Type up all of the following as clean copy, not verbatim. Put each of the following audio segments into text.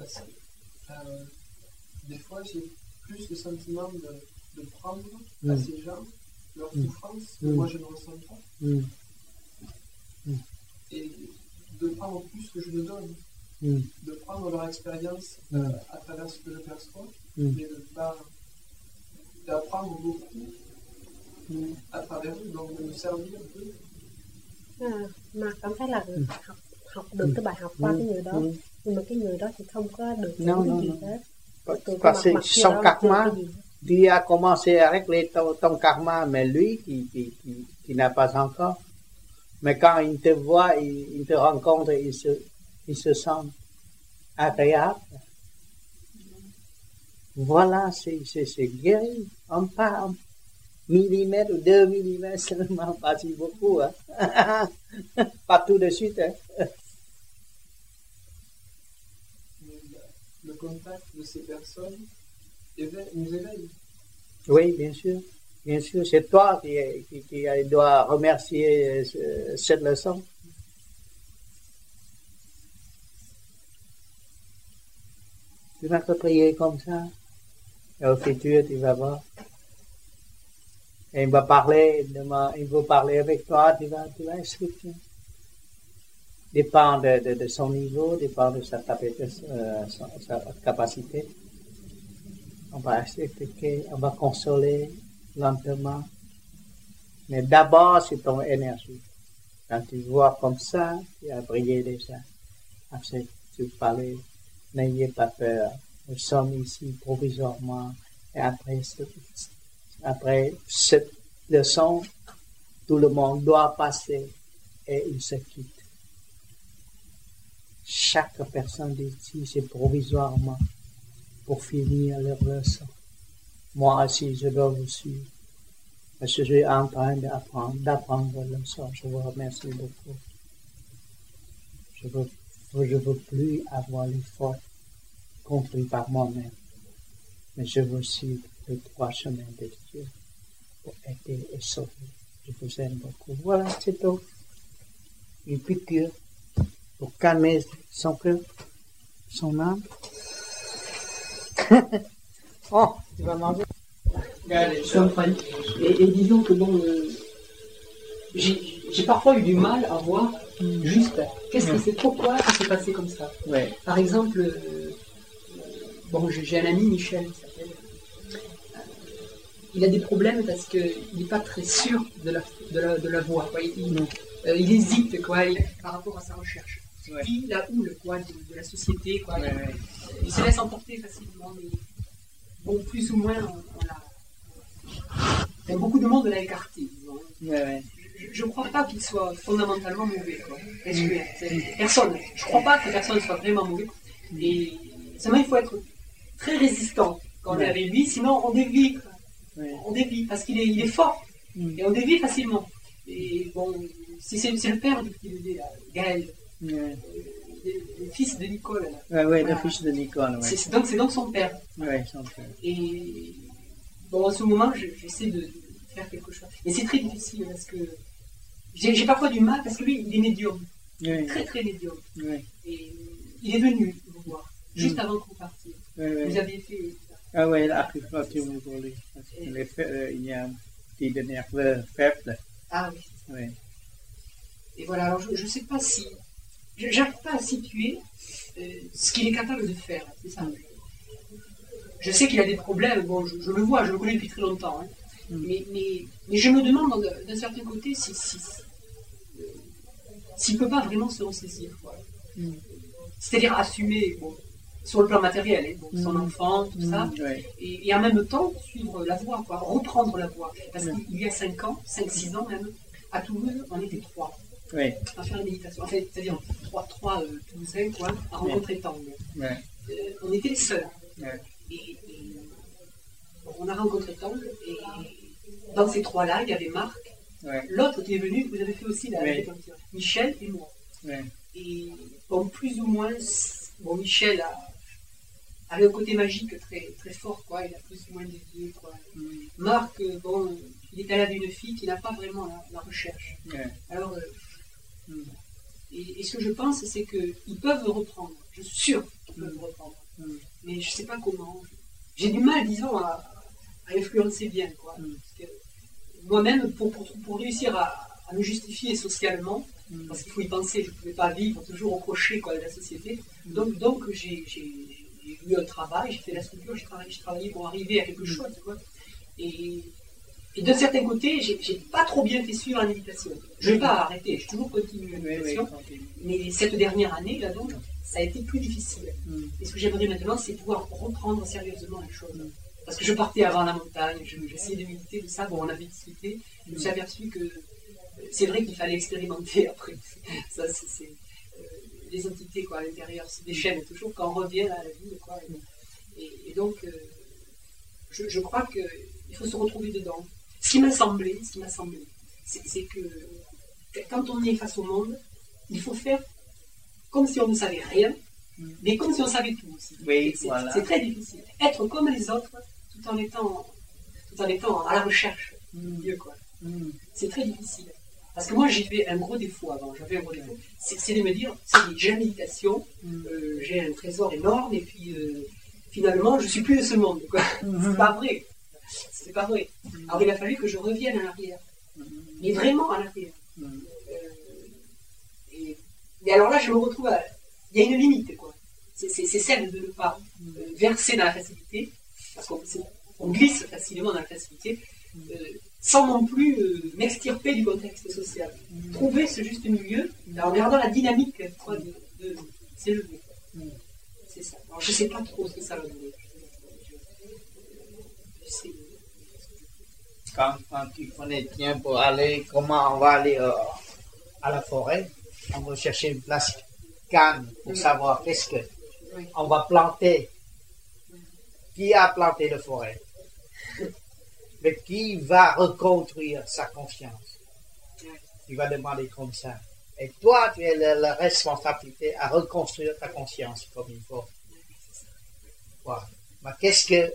Parce que des fois, j'ai plus le sentiment de prendre à ces gens leur souffrance que moi je ne ressens pas. Et de prendre plus que je me donne. De prendre leur expérience à travers ce que je perçois, mais de pas d'apprendre beaucoup à travers eux, donc de me servir d'eux. Mà cảm thấy là học được cái bài học qua cái người đó, nhưng mà cái người đó thì không có được những cái gì hết. Parce que son karma, Dieu a commencé à régler ton karma, mais lui qui n'a pas encore. Mais quand il te voit, il te rencontre, il se sent agréable. Voilà, c'est guéri. On part en millimètre ou 2 millimètres seulement, pas si beaucoup. Hein. Pas tout de suite. Hein. Le contact de ces personnes nous éveille. Oui, bien sûr. Bien sûr, c'est toi qui dois remercier cette leçon. Tu vas te prier comme ça. Et au futur, tu vas voir. Et il va parler avec toi, tu vas expliquer. Dépend de son niveau, dépend de sa capacité. On va expliquer, on va consoler lentement. Mais d'abord, c'est ton énergie. Quand tu vois comme ça, tu as brillé déjà. Après, tu parlais, n'ayez pas peur. Nous sommes ici provisoirement. Et après cette leçon, tout le monde doit passer et il se quitte. Chaque personne d'ici, c'est provisoirement pour finir leur leçon. Moi aussi, je dois vous suivre. Parce que je suis en train d'apprendre la leçon. Je vous remercie beaucoup. Je veux plus avoir l'effort construit par moi-même. Mais je veux suivre les 3 chemins de Dieu pour aider et sauver. Je vous aime beaucoup. Voilà, c'est tout. Une piqûre pour calmer son cœur, son âme. Oh, tu vas manger. Et disons que bon, j'ai parfois eu du mal à voir juste pourquoi ça s'est passé comme ça. Ouais. Par exemple, bon, j'ai un ami, Michel, il s'appelle. Il a des problèmes parce qu'il n'est pas très sûr de la voie. Quoi. Il hésite quoi, par rapport à sa recherche. Ouais. Puis la houle quoi, de la société. Quoi. Ouais. Il se laisse emporter facilement. Mais bon, plus ou moins, beaucoup de monde l'a écarté. Ouais. Je ne crois pas qu'il soit fondamentalement mauvais. Quoi. Personne. Je ne crois pas que personne soit vraiment mauvais. Et seulement, il faut être très résistant quand on est avec lui, sinon on dévie. On dévie parce qu'il est fort et on dévie facilement. Et bon, c'est le père qui le dit, Gaël, le fils de Nicole. Oui, le fils de Nicole. Ouais. C'est donc son père. Oui, son père. Et bon, en ce moment, j'essaie de faire quelque chose. Et c'est très difficile parce que j'ai parfois du mal parce que lui, il est médium. Oui. Très, très médium. Oui. Et il est venu vous voir juste avant que vous partiez. Oui. Vous aviez fait. Ah oui, l'acupuncture pour lui. Il y a un petit nerveux faible. Ah oui. Oui. Et voilà, alors je ne sais pas si. Je n'arrive pas à situer ce qu'il est capable de faire, c'est ça. Je sais qu'il a des problèmes, bon, je le vois, je le connais depuis très longtemps. Hein. Mais je me demande d'un certain côté s'il ne peut pas vraiment se ressaisir. C'est-à-dire assumer. Bon, sur le plan matériel, hein, donc son enfant, tout ça, et en même temps suivre la voie, quoi, reprendre la voie. Parce qu'il y a 5-6 ans même, à Toulouse, on était 3 à faire la méditation. En fait, c'est-à-dire 3 Toulousains, quoi, à rencontrer Tangue. On était les seuls. Et bon, on a rencontré Tangue, et dans ces 3-là, il y avait Marc, l'autre qui est venu, vous avez fait aussi la méditation, Michel et moi. Et bon, plus ou moins, bon, Michel avait un côté magique très, très fort, quoi. Il a plus ou moins des yeux, quoi. Marc, bon, il est allé d'une fille qui n'a pas vraiment la recherche. Alors, et ce que je pense, c'est qu'ils peuvent reprendre. Je suis sûr qui peuvent reprendre. Mais je ne sais pas comment. J'ai du mal, disons, à influencer bien, quoi. Parce que moi-même, pour réussir à me justifier socialement, parce qu'il faut y penser, je ne pouvais pas vivre toujours au crochet, quoi, de la société. Donc j'ai eu un travail, j'ai fait la structure, j'ai travaillé pour arriver à quelque chose, quoi. Et de certains côtés, j'ai pas trop bien fait suivre la méditation. Je ne vais pas arrêter, j'ai toujours continué la méditation. Mais cette dernière année, là donc, ça a été plus difficile. Et ce que j'aimerais maintenant, c'est pouvoir reprendre sérieusement les choses. Parce que je partais avant la montagne, j'essayais de méditer, tout ça, bon, on avait discuté, je me suis aperçu que c'est vrai qu'il fallait expérimenter après. Ça, c'est les entités, quoi, à l'intérieur, c'est des chaînes toujours, quand on revient à la vie, quoi. Et donc, je crois qu'il faut se retrouver dedans. Ce qui m'a semblé, c'est que quand on est face au monde, il faut faire comme si on ne savait rien, mais comme si on savait tout aussi. Oui, c'est très difficile. Être comme les autres, tout en étant à la recherche du Dieu, quoi. C'est très difficile. Parce que moi, j'ai fait un gros défaut avant. J'avais un gros défaut. C'est de me dire, j'ai la méditation, j'ai un trésor énorme, et puis finalement, je suis plus de ce monde, quoi. C'est pas vrai. C'est pas vrai. Alors, il a fallu que je revienne à l'arrière. Mais vraiment à l'arrière. Mais alors là, je me retrouve à... Il y a une limite, quoi. C'est celle de ne pas verser dans la facilité, parce qu'on glisse facilement dans la facilité, sans non plus m'extirper du contexte social. Trouver ce juste milieu, en regardant la dynamique, quoi, de s'élever. C'est ça. Alors, je ne sais pas trop ce que ça va donner. Quand tu prenais bien pour aller, comment on va aller à la forêt, on va chercher une place calme pour savoir qu'est-ce que on va planter. Qui a planté la forêt? Mais qui va reconstruire sa confiance? Tu vas demander comme ça. Et toi, tu as la responsabilité à reconstruire ta conscience comme il faut. Voilà. Mais qu'est-ce que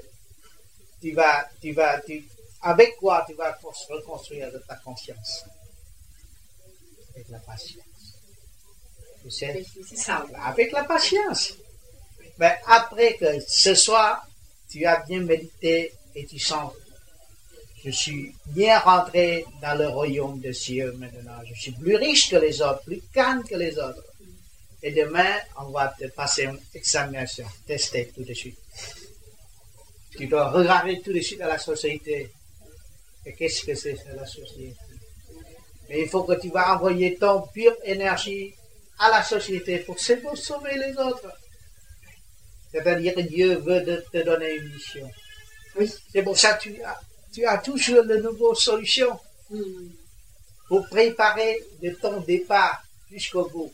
avec quoi tu vas reconstruire ta conscience? Avec la patience. Tu sais? C'est ça. Avec la patience. Mais après que ce soir, tu as bien médité et tu sens, je suis bien rentré dans le royaume des cieux maintenant. Je suis plus riche que les autres, plus calme que les autres. Et demain, on va te passer une examination, tester tout de suite. Tu dois regarder tout de suite à la société. Et qu'est-ce que c'est la société? Mais il faut que tu vas envoyer ton pure énergie à la société pour sauver les autres. C'est-à-dire que Dieu veut te donner une mission. Oui. C'est pour ça que tu as toujours de nouvelles solutions pour préparer de ton départ jusqu'au bout.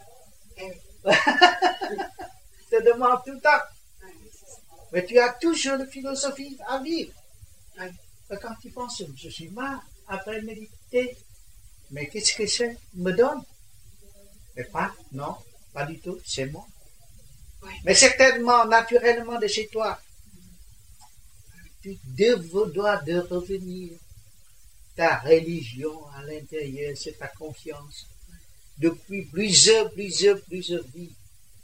Tu te demandes tout le temps. Mais tu as toujours la philosophie à vivre. Quand tu penses, je suis marre après méditer, mais qu'est-ce que c'est me donne? Mais non, pas du tout, c'est moi. Mais certainement, naturellement de chez toi, tu dois de revenir. Ta religion à l'intérieur, c'est ta confiance. Depuis plusieurs vies.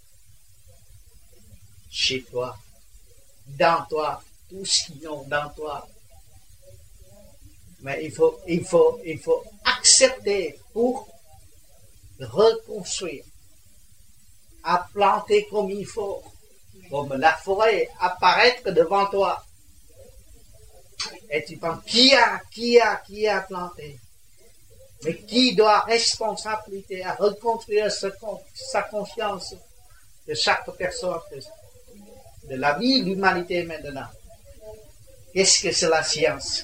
Chez toi, dans toi, tout ce qui est dans toi. Mais il faut accepter pour reconstruire, à planter comme il faut, comme la forêt apparaître devant toi. Et tu penses, qui a planté? Mais qui doit responsabilité à reconstruire sa conscience de chaque personne, de la vie de l'humanité maintenant? Qu'est-ce que c'est la science?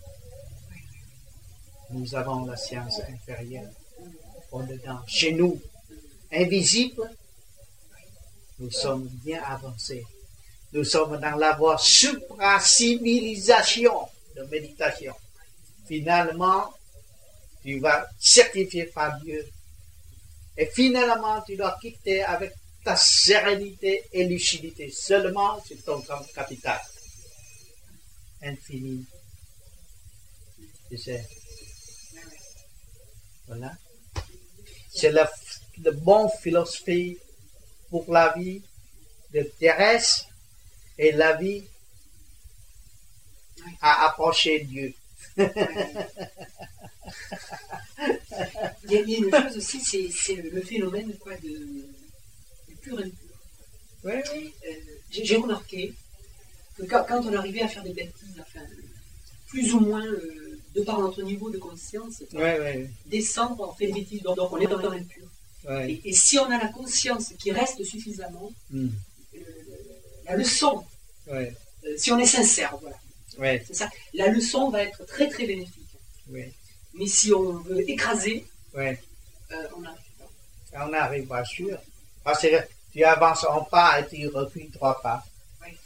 Nous avons la science inférieure au-dedans. Chez nous, invisible, nous sommes bien avancés. Nous sommes dans la voie supra-civilisation de méditation. Finalement, tu vas certifier par Dieu. Et finalement, tu dois quitter avec ta sérénité et lucidité. Seulement, c'est ton capital. Infini. Tu sais. Voilà. C'est le bon philosophie pour la vie de terrestre et la vie à approcher Dieu. Il y a une chose aussi, c'est le phénomène quoi, de pur impur. Oui, oui. J'ai remarqué que quand on arrivait à faire des bêtises, enfin, plus ou moins de par notre niveau de conscience, descendre, on fait des bêtises, donc on est dans l'impur. Ouais. Et si on a la conscience qui reste suffisamment, la leçon, si on est sincère, voilà. Ouais. C'est ça. La leçon va être très très bénéfique. Ouais. Mais si on veut écraser, on n'arrive pas. On n'arrive pas, sûr. Parce que tu avances un pas et tu recules 3 pas. Oui.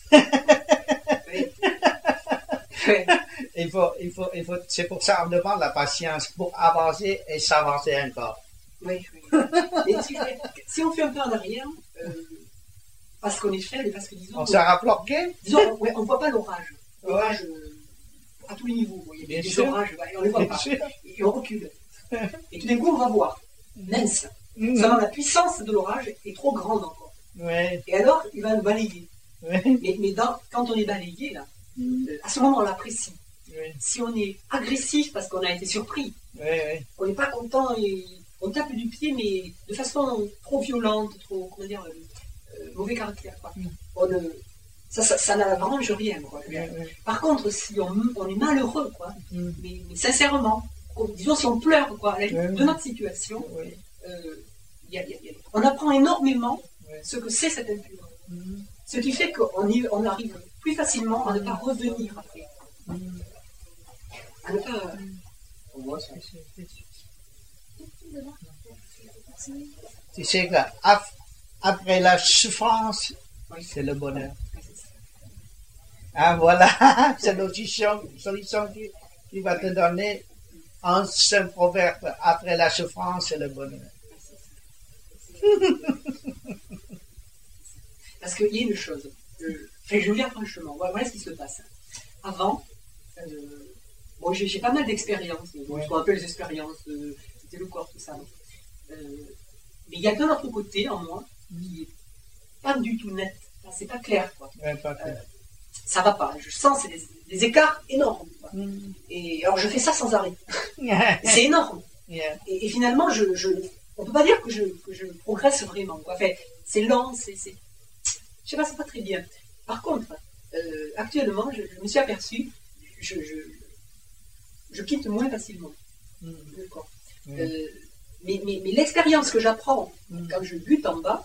Il faut, c'est pour ça qu'on demande la patience pour avancer et s'avancer encore. Oui. Et si on fait un pas en arrière, parce qu'on est faible et parce que disons. On sera bloqué. Disons, on ne voit pas l'orage. L'orage à tous les niveaux. Il y a des orages, et on ne les voit pas. Et on recule. Et tout d'un coup, on va voir. Mince. Seulement la puissance de l'orage est trop grande encore. Ouais. Et alors, il va nous balayer. Ouais. Mais quand on est balayé, là, à ce moment, on l'apprécie. Ouais. Si on est agressif parce qu'on a été surpris, on n'est pas content et on tape du pied, mais de façon trop violente, trop, comment dire, mauvais caractère. Quoi. Ça n'arrange rien. Quoi. Par contre, si on est malheureux, quoi, mais sincèrement, disons si on pleure quoi, de notre situation, on apprend énormément ce que c'est cette impure. Ce qui fait qu'on arrive plus facilement à ne pas revenir après. À ne pas... Tu sais qu'après la souffrance, c'est le bonheur. Ah voilà, c'est la solution qui va te donner un seul proverbe. Après la souffrance, c'est le bonheur. Parce qu'il y a une chose, je vais vous dire franchement, voilà ce qui se passe. Avant, j'ai pas mal d'expériences, ce qu'on appelle les expériences, c'était le corps, tout ça. Mais il y a d'un autre côté en moi qui est pas du tout net, c'est pas clair. Quoi. Pas clair. Ça va pas, je sens des écarts énormes. Et alors je fais ça sans arrêt. C'est énorme. Et finalement, on peut pas dire que je progresse vraiment. Quoi. Enfin, c'est lent, je sais pas, c'est pas très bien. Par contre, actuellement, je me suis aperçu, je quitte moins facilement le corps. Mais l'expérience que j'apprends quand je bute en bas,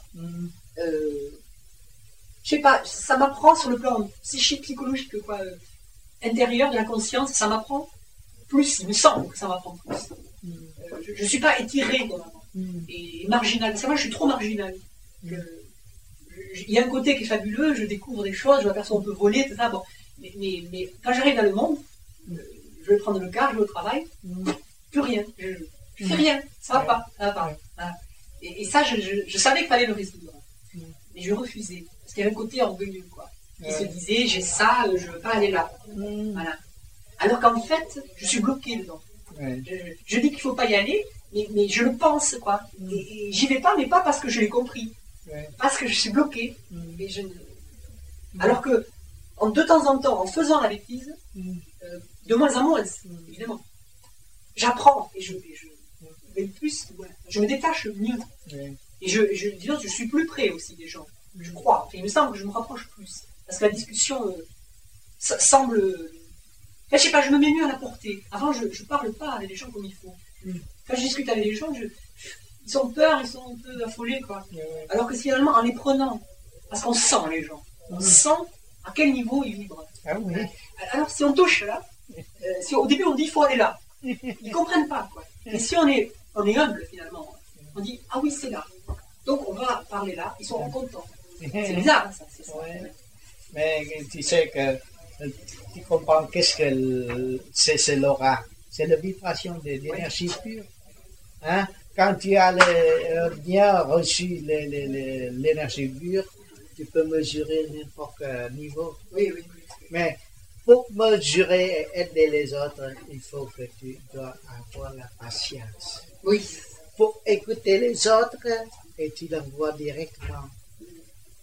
je sais pas, ça m'apprend sur le plan psychique, psychologique, quoi, intérieur de la conscience, ça m'apprend plus, il me semble que ça m'apprend plus. Je ne suis pas étiré comme avant, et marginal. C'est vrai, je suis trop marginal. Il y a un côté qui est fabuleux, je découvre des choses, je m'aperçois qu'on peut voler, tout ça. Bon. Mais quand j'arrive dans le monde, je vais prendre le car, je vais au travail, plus rien. Je fais rien, ça va pas. Et ça, je savais qu'il fallait le résoudre. Mais je refusais. Parce qu'il y avait un côté orgueilleux, quoi. Qui se disait, j'ai ça, je ne veux pas aller là. Voilà. Alors qu'en fait, je suis bloqué dedans. Je dis qu'il ne faut pas y aller, mais je le pense, quoi. Et j'y vais pas, mais pas parce que je l'ai compris. Parce que je suis bloqué. Et alors que, de temps en temps, en faisant la bêtise, de moins en moins, évidemment, j'apprends et je me détache mieux. Et je suis plus près aussi des gens. Je crois. Enfin, il me semble que je me rapproche plus. Parce que la discussion ça semble... Enfin, je sais pas, je me mets mieux à la portée. Avant, je ne parle pas avec les gens comme il faut. Quand je discute avec les gens, ils ont peur, ils sont un peu affolés, quoi. Alors que finalement, en les prenant, parce qu'on sent les gens, on sent à quel niveau ils vibrent. Alors, si on touche là, si au début on dit il faut aller là, ils comprennent pas, quoi. Et si on est humble, finalement, on dit ah oui, c'est là. Donc, on va parler là, ils sont contents. C'est bizarre, ça. C'est ça. Mais tu sais que tu comprends qu'est-ce que c'est l'aura. C'est la vibration de l'énergie pure. Hein? Quand tu as bien reçu l'énergie pure, tu peux mesurer n'importe quel niveau. Oui. Mais pour mesurer et aider les autres, il faut que tu dois avoir la patience. Oui. Pour écouter les autres, et tu leur vois directement.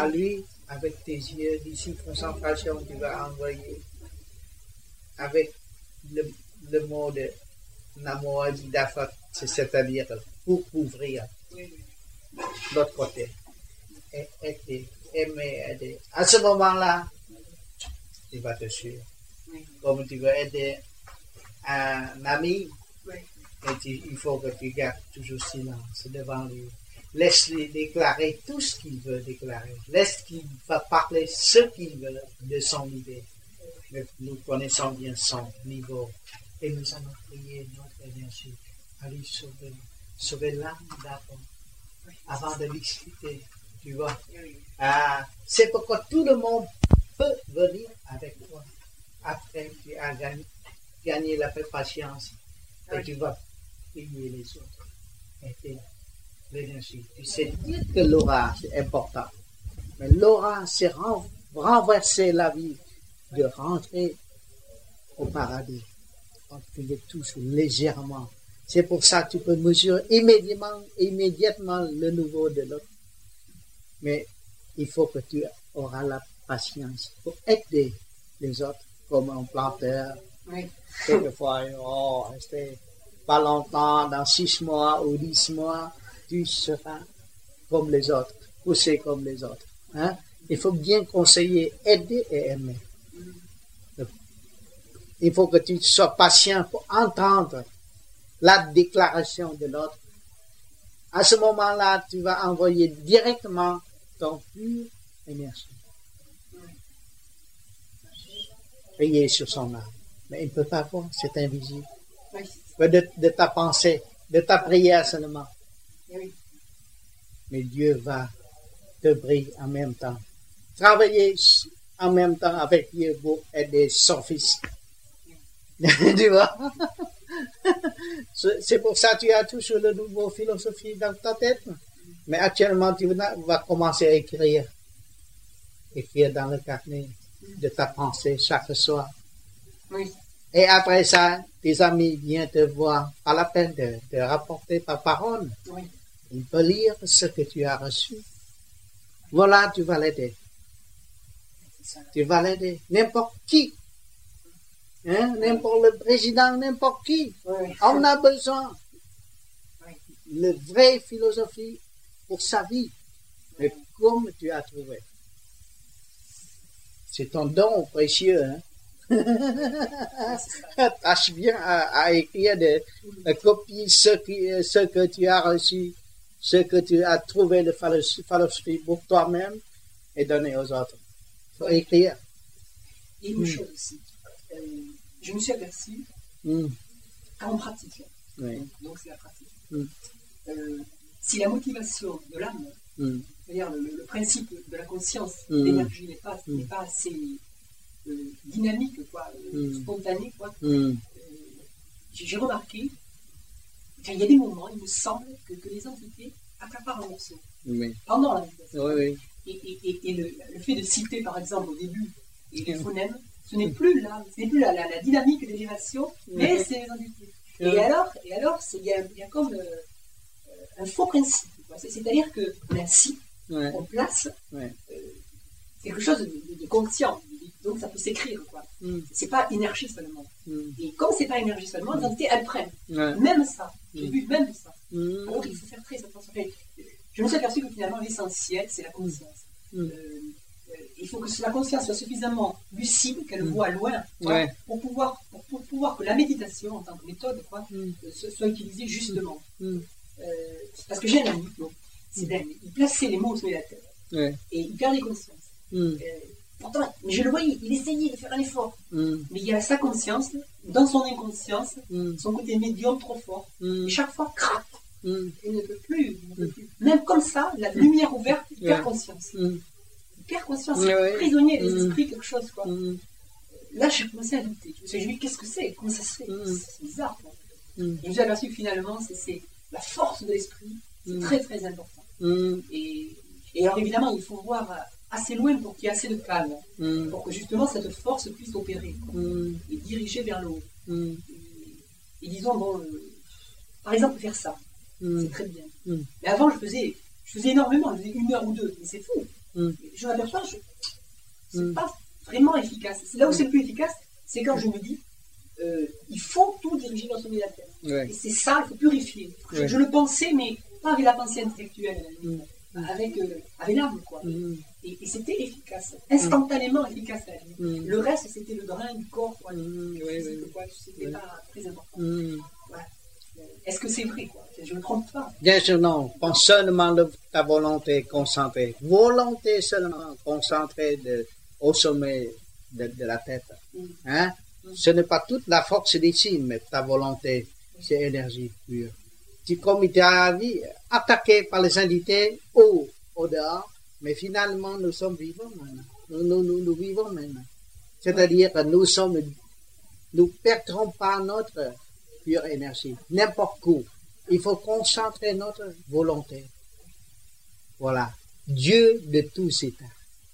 à lui avec tes yeux. D'ici concentration, tu vas envoyer avec le mot de Namo Adidafat, c'est-à-dire pour couvrir l'autre côté. Et aider, aimer, aider. À ce moment-là, tu vas te suivre. Comme tu veux aider un ami, il faut que tu gardes toujours silence devant lui. Laisse-lui déclarer tout ce qu'il veut déclarer. Laisse qu'il va parler ce qu'il veut de son idée. Mais nous connaissons bien son niveau. Et nous allons prier notre énergie à lui sauver l'âme d'abord, avant de discuter. Tu vois? C'est pourquoi tout le monde peut venir avec toi. Après, tu as gagné la patience. Et tu vas prier les autres. Et l'énergie. Tu sais dire que l'aura, c'est important. Mais l'aura, c'est renverser la vie, de rentrer au paradis. On fait le touche légèrement. C'est pour ça que tu peux mesurer immédiatement le niveau de l'autre. Mais il faut que tu auras la patience pour aider les autres, comme un planteur. Oui. Quelquefois, restez pas longtemps, dans 6 mois ou 10 mois, tu seras comme les autres, poussé comme les autres. Hein? Il faut bien conseiller, aider et aimer. Il faut que tu sois patient pour entendre la déclaration de l'autre. À ce moment-là, tu vas envoyer directement ton pure énergie. Prier sur son âme. Mais il ne peut pas voir, c'est invisible. De ta pensée, de ta prière seulement. Mais Dieu va te briller en même temps. Travailler en même temps avec Dieu pour aider son fils. Tu vois? C'est pour ça que tu as toujours le nouveau philosophie dans ta tête. Mais actuellement, tu vas commencer à écrire. Écrire dans le carnet de ta pensée chaque soir. Oui. Et après ça, tes amis viennent te voir. Pas la peine de rapporter ta parole. Oui. Il peut lire ce que tu as reçu. Voilà, tu vas l'aider. Tu vas l'aider. N'importe qui. Hein? N'importe le président, n'importe qui. Oui. On a besoin. Le vrai philosophie pour sa vie. Mais comme tu as trouvé. C'est ton don précieux. Hein? Tâche bien à écrire, de copier ce que tu as reçu, ce que tu as trouvé de philosophie pour toi-même et donner aux autres. Il faut écrire. Et une chose aussi, je me suis aperçu en pratique. Donc c'est la pratique. Si la motivation de l'âme, c'est-à-dire le principe de la conscience, l'énergie n'est pas assez dynamique, quoi, spontanée, quoi. J'ai remarqué, il y a des moments, il me semble que les entités accaparent un morceau pendant la méditation. Et le fait de citer, par exemple, au début, les phonèmes, ce n'est plus la dynamique des vibrations, mais c'est les entités. Et alors, il y a comme un faux principe. C'est-à-dire qu'on incite, on place quelque chose de conscient. Donc ça peut s'écrire, quoi. C'est pas énergie seulement. Et comme c'est pas énergie seulement, les entités, elles prennent. Même ça. J'ai vu même ça. Alors il faut faire très attention. Je me suis aperçu que finalement l'essentiel, c'est la conscience. Il faut que la conscience soit suffisamment lucide, qu'elle voit loin, pour pouvoir que la méditation, en tant que méthode, quoi, soit utilisée justement. Parce que j'ai un ami, c'est dingue, il plaçait les mots au sommet de la tête. Et il perdait conscience. Pourtant, je le voyais, il essayait de faire un effort. Mais il y a sa conscience, dans son inconscience, son côté médium trop fort. Et chaque fois, crac, il ne peut plus. Même comme ça, la lumière ouverte, il perd conscience. Il perd conscience, il est prisonnier des esprits, quelque chose, quoi. Là, j'ai commencé à douter. Je me suis dit, qu'est-ce que c'est? Comment ça se fait? C'est bizarre, quoi. Et je me suis aperçu que finalement, c'est la force de l'esprit, c'est très très important. Et alors évidemment, il faut voir assez loin pour qu'il y ait assez de calme, pour que justement cette force puisse opérer, et diriger vers le haut. Et disons, par exemple, faire ça, c'est très bien. Mais avant, je faisais énormément, je faisais 1 heure ou 2, mais c'est fou. Je m'aperçois, c'est pas vraiment efficace. C'est là où c'est le plus efficace, c'est quand je me dis, il faut tout diriger dans son milieu de la tête. Ouais. Et c'est ça, il faut purifier. Je le pensais, mais pas avec la pensée intellectuelle, avec l'âme, quoi. Et c'était efficace, instantanément efficace. Le reste, c'était le drain du corps, quoi. C'était pas très important. Voilà. Est-ce que c'est vrai, quoi? Je ne me trompe pas. Bien sûr, non. Pense seulement de ta volonté concentrée. Volonté seulement concentrée au sommet de la tête. Hein? Ce n'est pas toute la force d'ici, mais ta volonté, c'est énergie pure. Comme il t'a dit, attaqué par les entités au dehors, mais finalement, nous sommes vivants maintenant. Nous vivons maintenant. C'est-à-dire que nous perdrons pas notre pure énergie, n'importe où. Il faut concentrer notre volonté. Voilà. Dieu de tous états.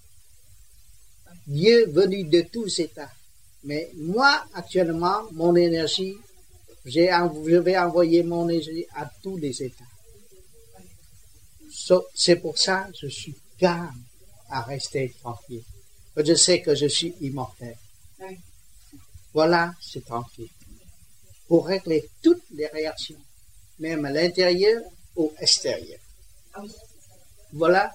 Dieu venu de tous états. Mais moi, actuellement, mon énergie, je vais envoyer mon énergie à tous les états. C'est pour ça que je suis calme à rester tranquille. Je sais que je suis immortel. Voilà, c'est tranquille. Pour régler toutes les réactions, même à l'intérieur ou extérieur. Voilà.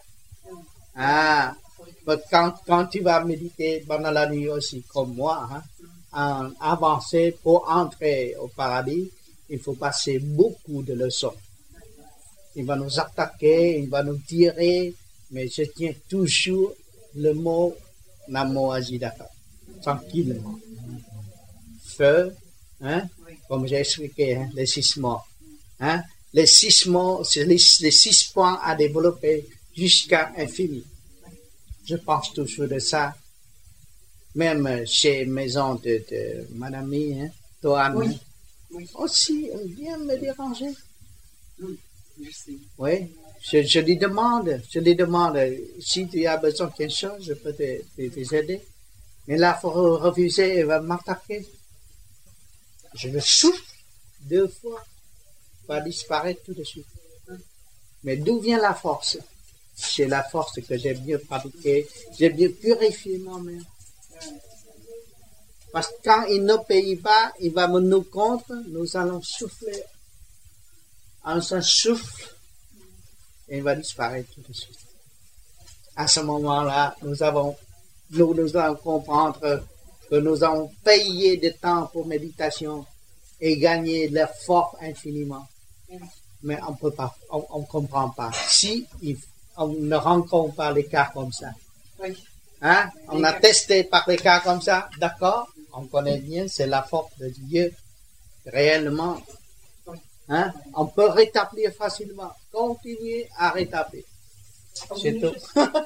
Quand tu vas méditer pendant la nuit aussi, comme moi, en avancer pour entrer au paradis, il faut passer beaucoup de leçons. Il va nous attaquer, il va nous tirer, mais je tiens toujours le mot Namo Ajidaka, tranquillement. Feu, comme j'ai expliqué, les 6 mots. Les 6 mots, c'est les 6 points à développer jusqu'à infini. Je pense toujours de ça. Même chez Maison de mon ami, Toan, aussi, elle vient me déranger. Je sais. Oui, je lui demande, si tu as besoin de quelque chose, je peux t'aider. Mais là, il faut refuser, elle va m'attaquer. Je le souffle 2 fois, va disparaître tout de suite. Mais d'où vient la force? C'est la force que j'ai bien pratiquée, j'ai bien purifié moi-même. Parce que quand il n'obéit pas, il va nous contre, nous allons souffler. On se souffle et il va disparaître tout de suite. À ce moment-là, nous allons comprendre que nous avons payé de temps pour méditation et gagné leur force infiniment. Mais on peut pas, on comprend pas. Si on ne rencontre pas les cas comme ça. On a testé par les cas comme ça, d'accord, on connaît bien, c'est la force de Dieu, réellement. On peut rétablir facilement. Continuez à rétablir. C'est tout.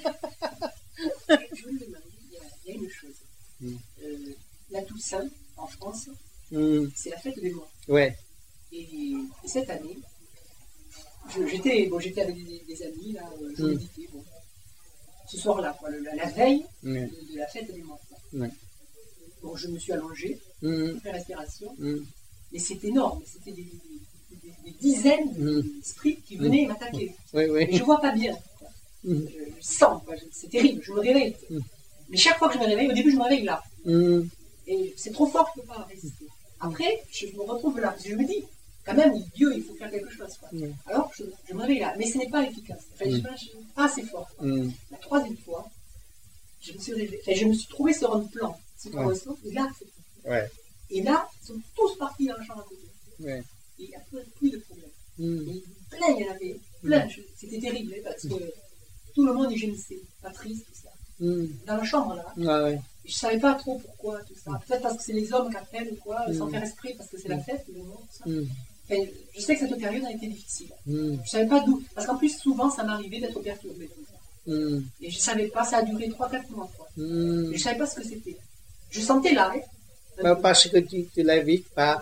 Je voulais demander, il y a une chose. La Toussaint, en France, c'est la fête des morts. Ouais. Et cette année, j'étais avec des amis, là, je méditais. Bon. Ce soir-là, la veille de la fête des morts. Donc je me suis allongé, fait respiration, mais c'est énorme, c'était des dizaines d'esprits qui venaient m'attaquer. Mais je ne vois pas bien. Je sens, c'est terrible, je me réveille. Mais chaque fois que je me réveille, au début je me réveille là. Et c'est trop fort, je ne peux pas résister. Après, je me retrouve là, parce que je me dis, quand même, Dieu, il faut faire quelque chose. Alors, je me réveille là, mais ce n'est pas efficace. Enfin, je suis pas assez fort. La 3e fois, je me suis réveillée, je me suis trouvé sur un plan. C'est pour et là, et là, ils sont tous partis dans la chambre à côté. Et il n'y a plus de problème. Et plein, il y en avait, plein. C'était terrible, parce que tout le monde est gémissé, Patrice, tout ça. Dans la chambre, là. Je ne savais pas trop pourquoi, tout ça. Peut-être parce que c'est les hommes qui appellent ou quoi, sans faire esprit, parce que c'est la fête, le monde, tout ça. Enfin, je sais que cette période a été difficile. Je ne savais pas d'où. Parce qu'en plus, souvent, ça m'arrivait d'être perturbée. Et je ne savais pas, ça a duré 3-4 mois. Quoi. Et je ne savais pas ce que c'était. Je sentais l'arrêt. Parce que tu l'invites pas.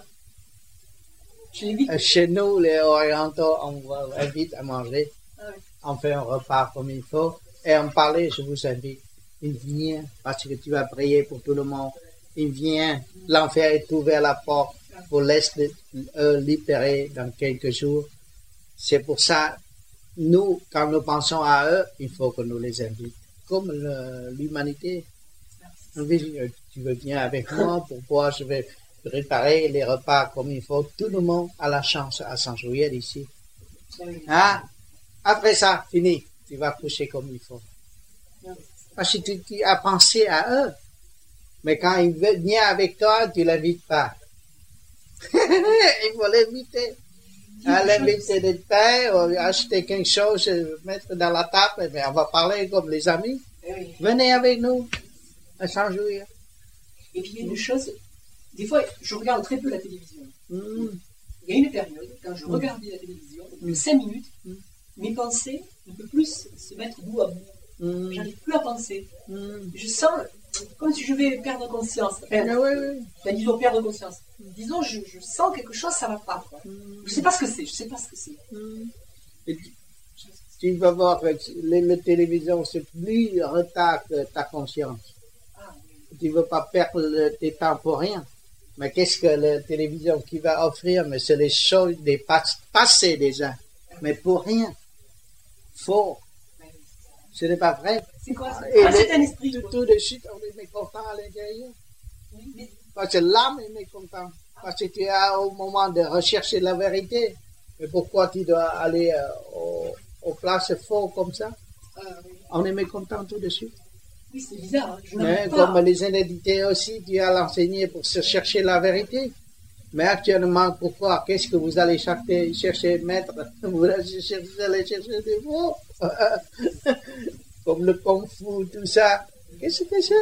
Je chez nous, les orientaux, on vous invite à manger. On fait un repas comme il faut. Et on parlait, je vous invite. Il vient, parce que tu vas prier pour tout le monde. Il vient, l'enfer est ouvert la porte pour laisser libérer dans quelques jours. C'est pour ça, nous, quand nous pensons à eux, il faut que nous les invitent. comme l'humanité. Tu veux venir avec moi, pourquoi je vais préparer les repas comme il faut. Tout le monde a la chance à s'enjouir ici. Hein? Après ça, fini. Tu vas coucher comme il faut. Parce que tu as pensé à eux. Mais quand ils veulent venir avec toi, tu ne l'invites pas. Il faut l'inviter. L'inviter de pain, ou acheter quelque chose, mettre dans la table, mais on va parler comme les amis. Venez avec nous, à s'enjouir. Et puis il y a une chose, des fois, je regarde très peu la télévision. Il y a une période, quand je regardais la télévision, de 5 minutes, mes pensées ne peuvent plus se mettre bout à bout. J'arrive plus à penser. Je sens comme si je vais perdre conscience. Enfin, disons perdre conscience. Disons, je sens quelque chose, ça va pas. Quoi. Je sais pas ce que c'est. Tu vas voir avec la télévision, c'est plus retard que ta conscience. Tu ne veux pas perdre tes temps pour rien. Mais qu'est-ce que la télévision qui va offrir? Mais c'est les choses des passées déjà. Mais pour rien. Faux. Ce n'est pas vrai. C'est quoi ça? C'est un esprit. Tout de suite, on est mécontent à l'intérieur. Parce que l'âme est mécontente. Parce que tu es au moment de rechercher la vérité. Mais pourquoi tu dois aller aux places faux comme ça? On est mécontent tout de suite. Oui, c'est bizarre. Mais comme les inédités aussi, tu as l'enseigné pour se chercher la vérité. Mais actuellement, pourquoi? Qu'est-ce que vous allez chercher, maître? Vous allez chercher des mots. Comme le kung fu, tout ça. Qu'est-ce que c'est?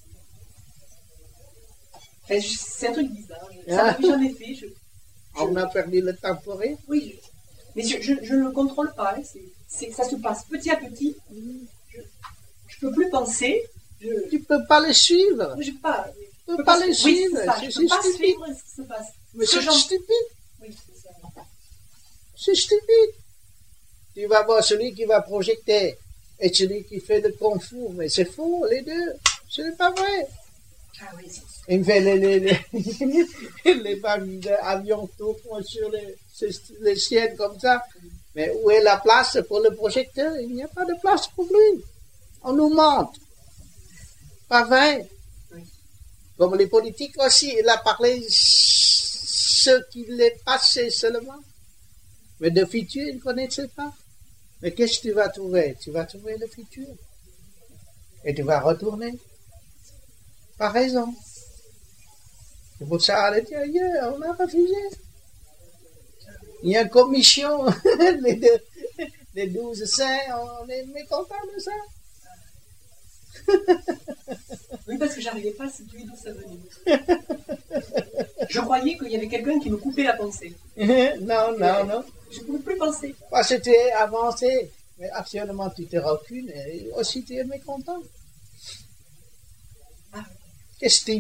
C'est un truc bizarre. Ça m'avait jamais fait. On a perdu le temps pour rien. Oui, mais je ne le contrôle pas. Hein. Ça se passe petit à petit. Je ne peux plus penser. Tu ne peux pas le suivre. Je ne peux pas le suivre. Oui, je ne peux pas suivre ce qui se passe. Mais c'est stupide. Oui, c'est ça. C'est stupide. Tu vas voir celui qui va projeter et celui qui fait le kung fu. Mais c'est faux, les deux. Ce n'est pas vrai. Ah oui, c'est ça. Il fait les bagnes d'avion tournent sur les siennes comme ça. Mais où est la place pour le projecteur? Il n'y a pas de place pour lui. On nous ment. Pas vrai. Oui. Comme les politiques aussi, il a parlé ce qu'il est passé seulement. Mais le futur, il ne connaissait pas. Mais qu'est-ce que tu vas trouver? Tu vas trouver le futur. Et tu vas retourner. Pas raison. C'est pour ça, à l'intérieur, on a refusé. Il y a une commission, les 12 saints, on est mécontents de ça. Oui, parce que j'arrivais pas à situer d'où ça venait. Je croyais qu'il y avait quelqu'un qui me coupait la pensée. Non. Je ne pouvais plus penser. Parce que tu es avancé, mais actuellement tu te recules et aussi tu es mécontent. Qu'est-ce que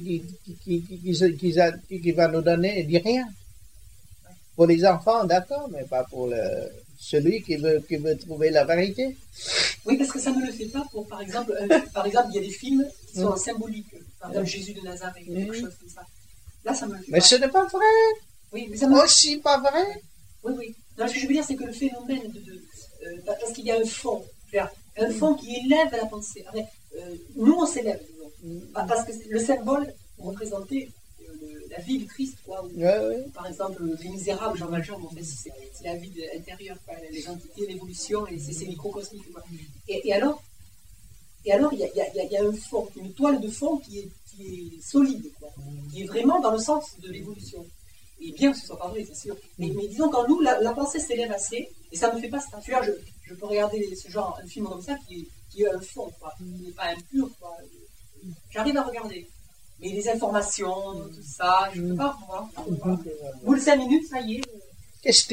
qui va nous donner? Il dit rien. Pour les enfants, d'accord, mais pas pour celui qui veut trouver la vérité. Oui, parce que ça ne me le fait pas pour, par exemple, il y a des films qui sont symboliques. Par exemple, Jésus de Nazareth, quelque chose comme ça. Là, ça me le fait mais pas. Ce n'est pas vrai. Oui, mais ça me... Aussi pas vrai. Oui. Non, ce que je veux dire, c'est que le phénomène parce qu'il y a un fond. Un fond qui élève la pensée. Nous, on s'élève, disons. Parce que le symbole représentait la vie du Christ, quoi. Par exemple, Les Misérables, Jean Valjean, c'est la vie intérieure, quoi, les entités, l'évolution, et c'est microcosmique. Et alors, il y a un fond, une toile de fond qui est solide, quoi, qui est vraiment dans le sens de l'évolution. Et bien que ce ne soit pas vrai, c'est sûr. Mais disons qu'en nous, la pensée s'élève assez, et ça ne me fait pas ça. Je peux regarder un film comme ça qui a un fond, quoi, qui n'est pas impur, quoi. J'arrive à regarder. Mais les informations, tout ça, je ne peux pas voir. Au bout de 5 minutes, ça y est. Qu'est-ce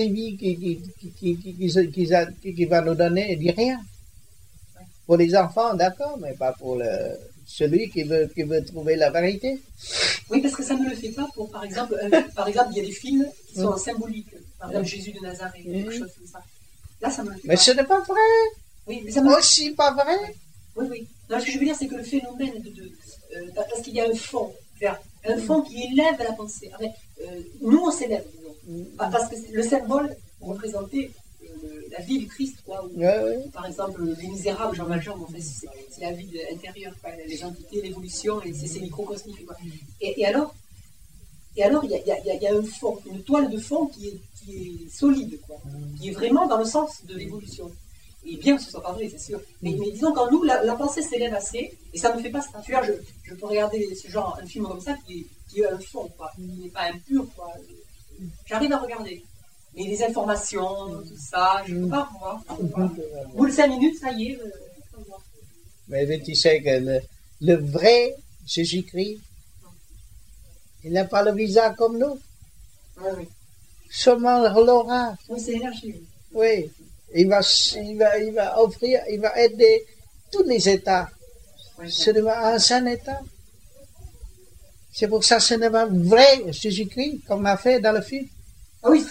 qui va nous donner? Il dit rien. Pour les enfants, d'accord, mais pas pour celui qui veut trouver la vérité. Oui, parce que ça ne me le fait pas pour, par exemple, il y a des films qui sont symboliques. Par exemple, Jésus de Nazareth, quelque chose comme ça. Là, ça me le fait mais pas. Ce n'est pas vrai. Oui, mais ça me... Aussi pas vrai. Oui. Non, ce que je veux dire, c'est que le phénomène parce qu'il y a un fond. Un fond qui élève la pensée. Nous, on s'élève, disons. Parce que le symbole représentait la vie du Christ, quoi. Par exemple, Les Misérables, Jean Valjean, en fait, c'est la vie intérieure, quoi, les entités, l'évolution, et c'est microcosmique, quoi. Et alors, il y a un fond, une toile de fond qui est solide, quoi, qui est vraiment dans le sens de l'évolution. Et bien que ce soit pas vrai, c'est sûr. Mais disons qu'en nous, la pensée s'élève assez, et ça ne me fait pas ça. Tu vois, je peux regarder un film comme ça qui a un fond, quoi, qui n'est pas impur, quoi. J'arrive à regarder. Mais les informations, tout ça, je ne peux pas voir. Au bout de 5 minutes, ça y est, je peux pas voir. Mais tu sais que le vrai Jésus-Christ, il n'a pas le visage comme nous. Oui. Seulement l'aura. Oui, c'est énergie. Oui. Il va offrir, il va aider tous les états. Oui, Seulement un seul état. C'est pour ça que c'est le vrai Jésus-Christ, comme on a fait dans le film. Oui.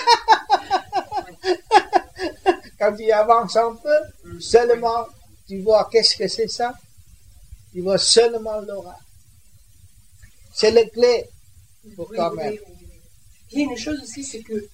Quand tu avances un peu, seulement, tu vois qu'est-ce que c'est ça? Tu vois seulement l'aura. C'est le clé pour toi-même. Il y a une chose aussi, c'est que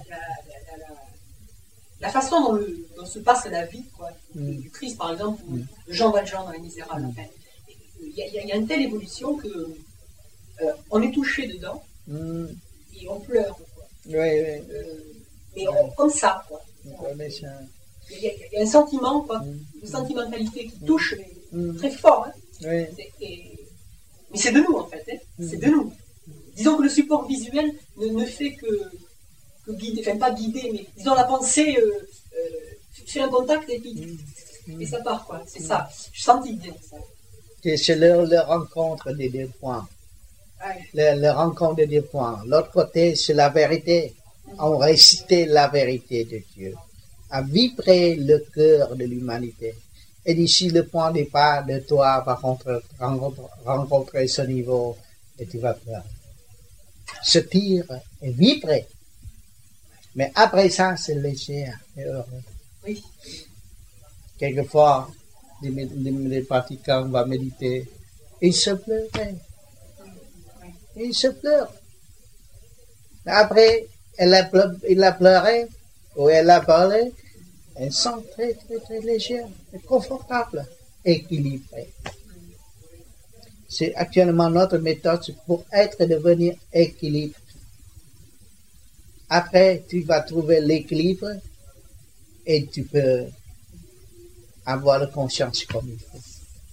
la façon dont se passe la vie, quoi, du Christ, par exemple, ou de Jean Valjean dans Les Misérables, il y a une telle évolution que on est touché dedans et on pleure, quoi. Oui. Mais comme ça, quoi. Il y a un sentiment, quoi, une sentimentalité qui touche très fort. Hein. Oui. Mais c'est de nous, en fait. Hein. C'est de nous. Disons que le support visuel ne fait que guider, enfin pas guider, mais disons la pensée fait un contact et puis et ça part, quoi. C'est ça. Je sentis bien ça. C'est le rencontre des deux points. Le rencontre des deux points. L'autre côté, c'est la vérité. On récitait la vérité de Dieu. À vibrer le cœur de l'humanité. Et d'ici le point de départ de toi va rencontrer ce niveau et tu vas pleurer. Se tire et vibrer. Mais après ça, c'est léger et heureux. Oui. Quelquefois, les pratiquants vont méditer. Ils se pleuraient. Ils se pleurent. Après, il a pleuré, ou elle a parlé, elles sont très, très, très légères, et confortables, équilibrées. C'est actuellement notre méthode pour devenir équilibré. Après, tu vas trouver l'équilibre et tu peux avoir la conscience comme il faut.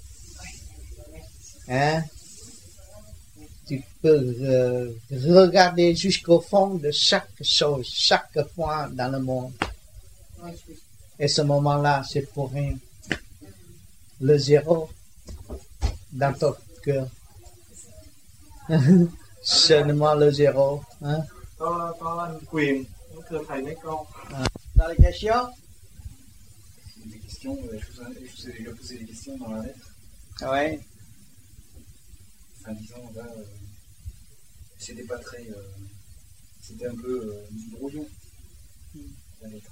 Hein? Tu peux regarder jusqu'au fond de chaque chose, chaque point dans le monde. Et ce moment-là, c'est pour rien. Le zéro dans ton cœur. Seulement le zéro. Hein? Dans les questions? Des questions, je vous ai déjà posé des questions dans la lettre. Oui. Enfin, disons, là, c'était pas très. C'était un peu du brouillon, la lettre.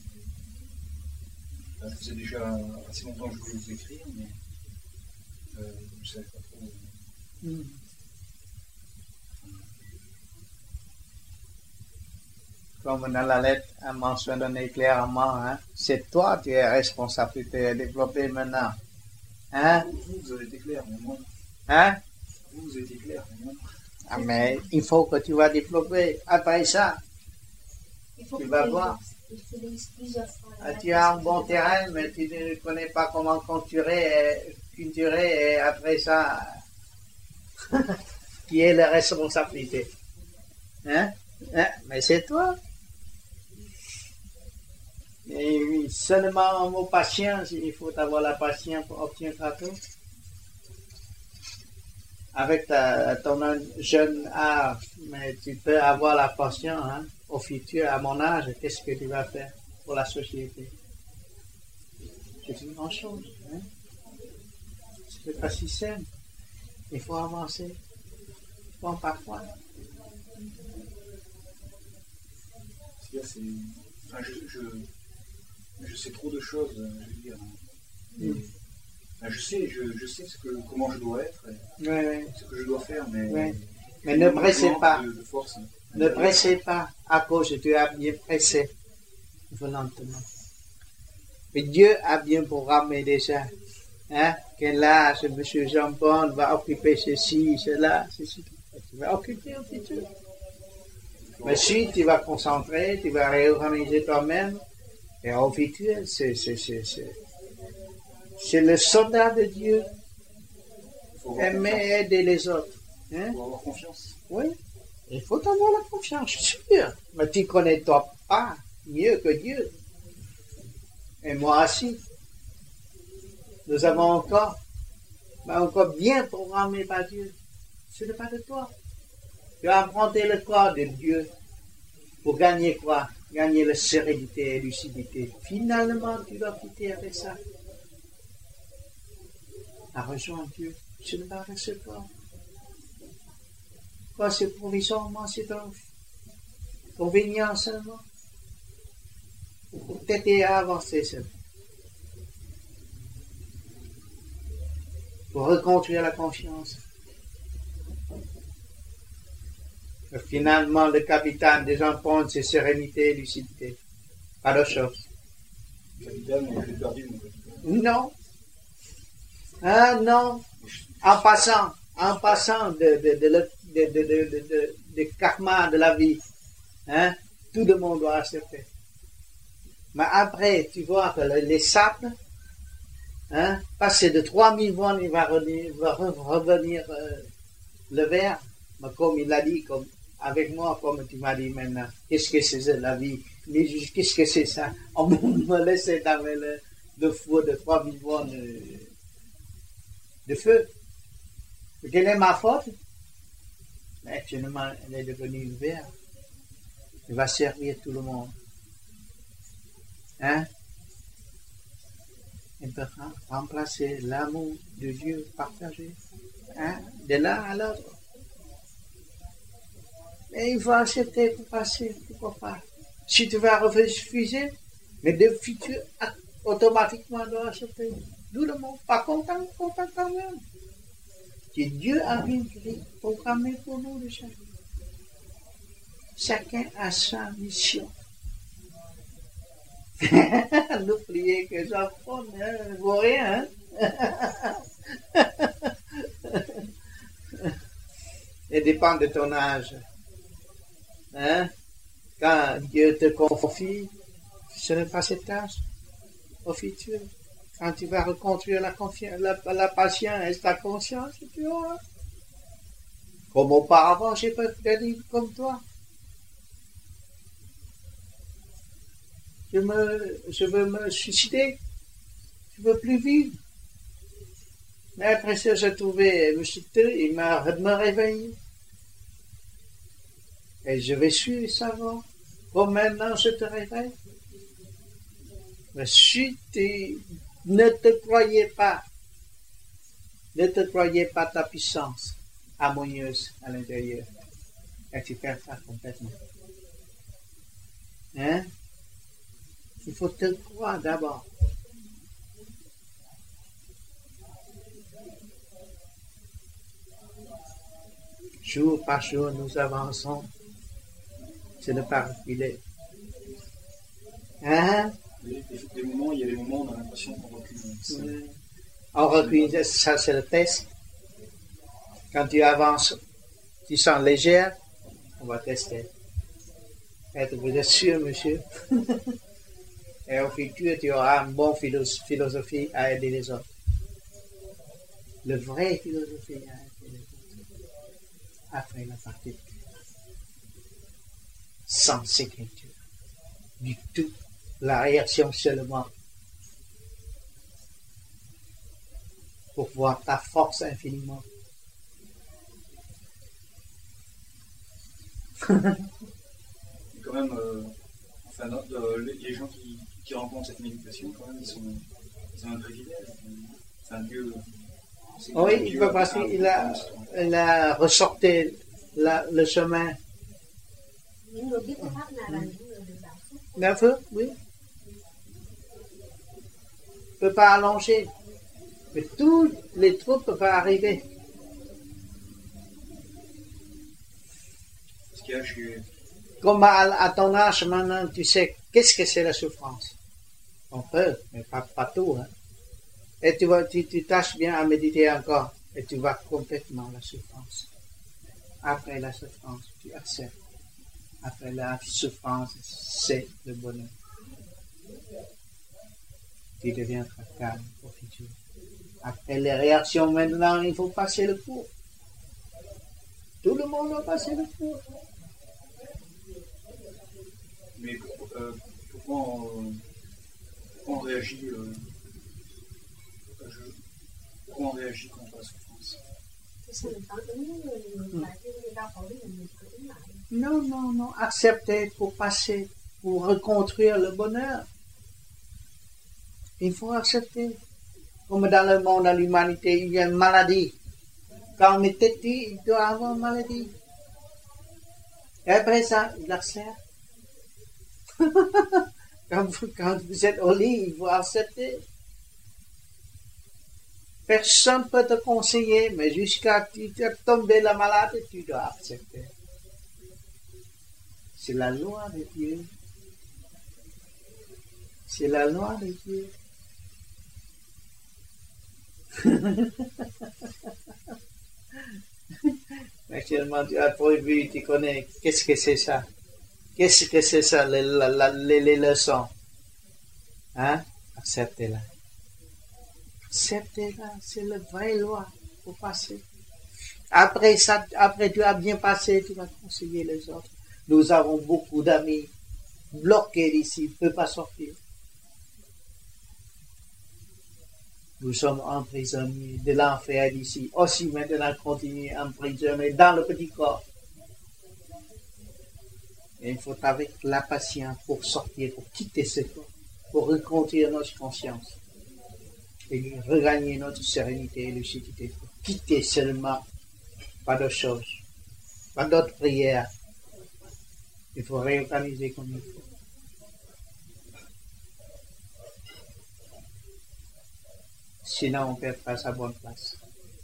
Ça faisait déjà assez longtemps que je voulais vous écrire, mais je ne savais pas trop. Comme dans la lettre, elle mentionne clairement, hein, c'est toi qui es responsable de développer maintenant. Hein? Vous avez été clair, mais moi. Hein? Vous avez été clair, mais moi. Ah, mais il faut que tu vas développer. Après ça, tu vas voir. Tu as un bon terrain, mais tu ne connais pas comment culturer et après ça, qui est la responsabilité. Hein? Mais c'est toi. Et seulement un mot patience, il faut avoir la patience pour obtenir tout. Avec ton jeune âge, mais tu peux avoir la patience, hein, au futur, à mon âge, qu'est-ce que tu vas faire pour la société? C'est une grande chose. Hein? C'est pas si simple. Il faut avancer, point par point. Je sais trop de choses, je veux dire. Je sais comment je dois être, ce que je dois faire, mais ne pressez pas. De force. Ne pressez pas à cause tu as bien pressé. Il faut lentement. Mais Dieu a bien programmé déjà. Hein? Que là, ce monsieur Jean-Paul va occuper ceci, cela, ceci. Tu vas occuper au futur. Mais si tu vas concentrer, tu vas réorganiser toi-même, et au futur, c'est le soldat de Dieu. Aimer, aider les autres. Hein? Il faut avoir confiance. Oui, il faut avoir la confiance, je suis sûr. Mais tu connais toi pas mieux que Dieu. Et moi aussi. Nous avons encore bien programmé par Dieu. Ce n'est pas de toi. Tu as emprunté le corps de Dieu pour gagner quoi? Gagner la sérénité et la lucidité. Finalement, tu dois quitter avec ça. À rejoindre Dieu. Ce n'est pas avec ce corps. Quoi, c'est provisoirement, c'est convenient seulement. Pour t'aider à avancer seulement. Pour reconstruire la confiance. Finalement, le capitaine des enfants, c'est sérénité et lucidité. Pas d'autre chose. Capitaine, je l'ai perdu. Non. Ah non. En passant de karma de la vie, hein, tout le monde doit accepter. Mais après, tu vois que les sables, hein, passer de 3000 volts, il va revenir le verre. Mais comme il a dit, comme avec moi, comme tu m'as dit maintenant, qu'est-ce que c'est la vie? Qu'est-ce que c'est ça? On me laissait dans le feu de 3000 volts de feu. Quelle est ma faute? Mais actuellement, elle est devenue une verre. Elle va servir tout le monde. Hein? Elle peut remplacer l'amour de Dieu partagé. Hein? De l'un à l'autre. Mais il faut accepter pour passer. Pourquoi pas? Si tu vas refuser, mais de futur, automatiquement, doit accepter. Tout le monde, pas content quand même. Que Dieu a bien programmé pour nous déjà. Chacun a sa mission. N'oubliez que j'apprends, ne vaut rien. Et dépend de ton âge. Hein? Quand Dieu te confie, ce n'est pas cet âge. Au futur. Quand tu vas reconstruire la patience et ta conscience, tu auras. Comme auparavant, j'ai pas fait comme toi. Je veux me suicider. Je veux plus vivre. Mais après ça, j'ai trouvé M. T, il m'a réveillé. Et je vais suivre ça va. Comme maintenant, je te réveille. Mais si tu ne te croyais pas ta puissance harmonieuse à l'intérieur, et tu perds ça complètement. Hein? Il faut te croire d'abord. Jour par jour, nous avançons. Ce n'est pas reculer. Hein? Il y a des moments où on a l'impression qu'on recule. On recule, ça c'est le test. Quand tu avances, tu sens légère, on va tester. Êtes-vous sûr, monsieur? Et au futur, tu auras une bonne philosophie à aider les autres. La vraie philosophie à aider les autres. Après la pratique. Sans écriture. Du tout. La réaction seulement. Pour voir ta force infiniment. Quand même, les gens qui rencontrent cette méditation, quand même, ils ont un privilège. C'est un Dieu. Oui, il peut parce qu'il a ressorti le chemin. D'accord, oui. Il ne peut pas allonger. Mais tous les troupes peuvent arriver. Parce qu'il y a chez... Comme à ton âge maintenant, tu sais Qu'est-ce que c'est la souffrance? On peut, mais pas tout. Hein. Et tu tâches bien à méditer encore, et tu vas complètement la souffrance. Après la souffrance, tu acceptes. Après la souffrance, c'est le bonheur. Tu deviendras calme au futur. Après les réactions, maintenant, il faut passer le cours. Tout le monde va passer le cours. Mais pourquoi on réagit pourquoi on réagit contre la souffrance? Non. Accepter pour passer, pour reconstruire le bonheur. Il faut accepter. Comme dans le monde, dans l'humanité, il y a une maladie. Quand on est petit, il doit avoir une maladie. Et après ça, il accepte. Quand vous êtes au lit, il faut accepter. Personne ne peut te conseiller, mais jusqu'à ce que tu tombes la malade, tu dois accepter. C'est la loi de Dieu. C'est la loi de Dieu. Actuellement, tu as prévu, tu connais. Qu'est-ce que c'est ça? Qu'est-ce que c'est ça, les leçons? Hein? Acceptez-la. Acceptez-la, c'est la vraie loi pour passer. Après tu as bien passé, tu vas conseiller les autres. Nous avons beaucoup d'amis bloqués d'ici, ne peuvent pas sortir. Nous sommes emprisonnés de l'enfer d'ici. Aussi maintenant continuer emprisonnés dans le petit corps. Et il faut avec la patience pour sortir, pour quitter ce corps, pour reconstruire notre conscience. Et regagner notre sérénité et lucidité. Pour quitter seulement, pas d'autre chose, pas d'autres prières. Il faut réorganiser comme il faut. Sinon, on perdra sa bonne place.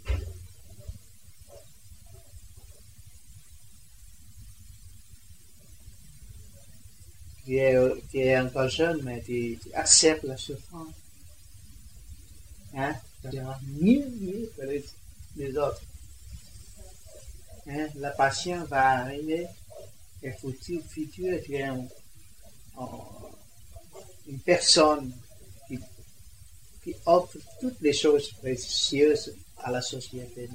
Tu es encore jeune, mais tu acceptes la souffrance. Hein? Tu seras mieux que les autres. Hein? La patience va arriver. Et futur, tu es une personne qui offre toutes les choses précieuses à la société.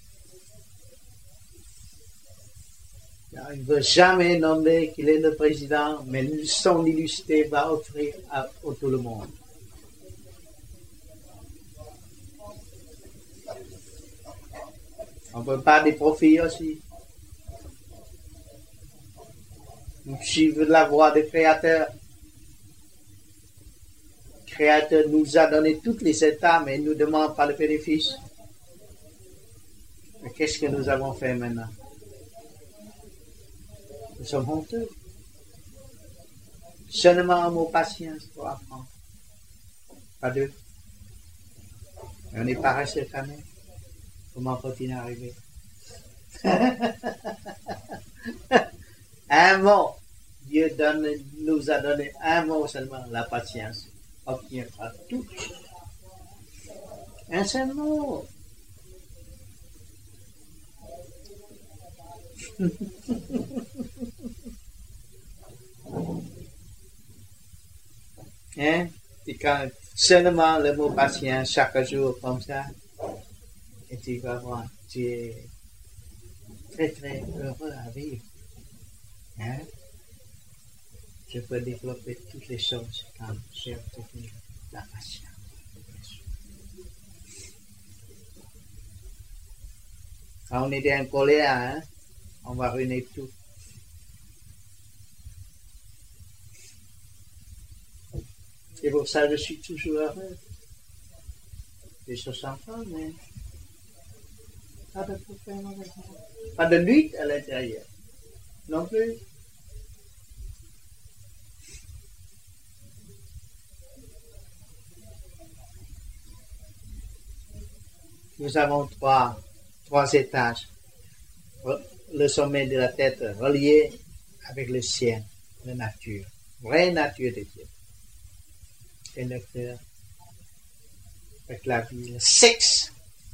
Il ne veut jamais nommer qu'il est le président, mais son illustré va offrir à tout le monde. On peut pas des profits aussi. Nous suivons la voie du Créateur. Le Créateur nous a donné tous les états, mais il ne nous demande pas le bénéfice. Mais qu'est-ce que nous avons fait maintenant? Nous sommes honteux. Seulement un mot patience pour apprendre. Pas deux. Et on n'est pas resté quand même. Comment peut-il arriver? Un mot. Dieu nous a donné un mot seulement, la patience. Obtiendra tout. Un seul mot. Hein? Et quand seulement le mot patience chaque jour comme ça, et tu vas voir, tu es très très heureux à vivre. Hein? Je peux développer toutes les choses quand j'ai obtenu la patience. Quand on est en colère, hein, on va ruiner tout. Et pour ça, je suis toujours heureux. J'ai 60 ans, mais pas de problème avec moi. Pas de lutte à l'intérieur. Non plus. Nous avons trois étages. Le sommet de la tête relié avec le ciel, la nature. vraie nature de Dieu. Et le cœur, avec la vie, le sexe,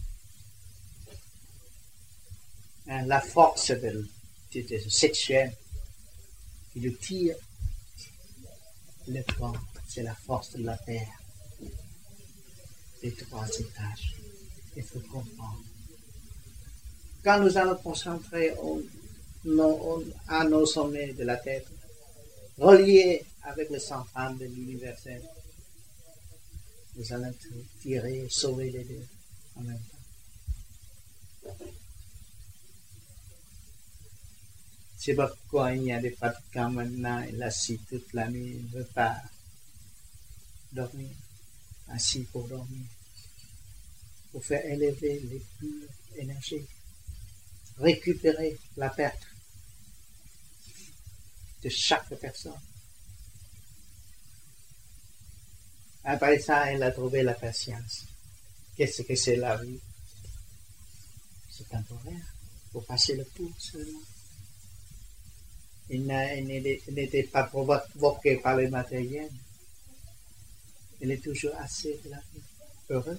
la force sexuelle qui le tire, le corps, c'est la force de la terre. Les 3 étages, il faut comprendre. Quand nous allons concentrer à nos sommets de la tête, reliés avec le central de l'universel, nous allons tirer, sauver les deux en même temps. C'est pourquoi il y a des pratiquants maintenant, ils assis toute la nuit, ils ne veulent pas dormir, assis pour dormir, pour faire élever les pures énergies, récupérer la perte de chaque personne. Après ça, elle a trouvé la patience. Qu'est-ce que c'est la vie? C'est temporaire, pour passer le tour seulement. Il n'était pas provoqué par le matériel. Il est toujours assez de la vie. Heureux.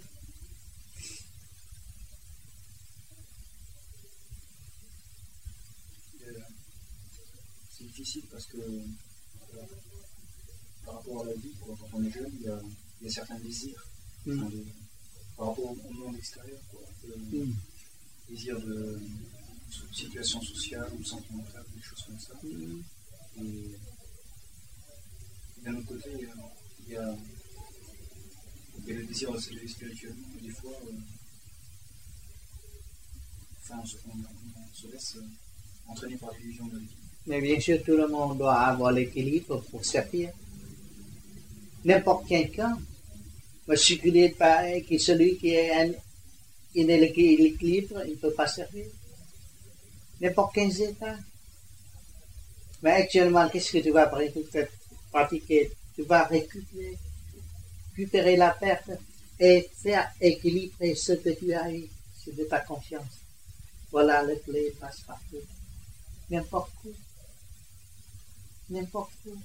C'est difficile parce que par rapport à la vie, quand on est jeune, il y a certains désirs. Par rapport au monde extérieur, désir de situation sociale ou sentimentale, des choses comme ça. Et d'un autre côté, il y a le désir de s'élever spirituellement. Et des fois, on se laisse entraîner par l'illusion de la vie. Mais bien sûr, tout le monde doit avoir l'équilibre pour servir. N'importe quelqu'un va circuler pareil que celui qui est l'équilibre, il ne peut pas servir. N'importe quel état. Mais actuellement, qu'est-ce que tu vas pratiquer? Tu vas récupérer la perte et faire équilibrer ce que tu as eu, c'est de ta confiance. Voilà, le clé passe partout. N'importe où. N'importe où.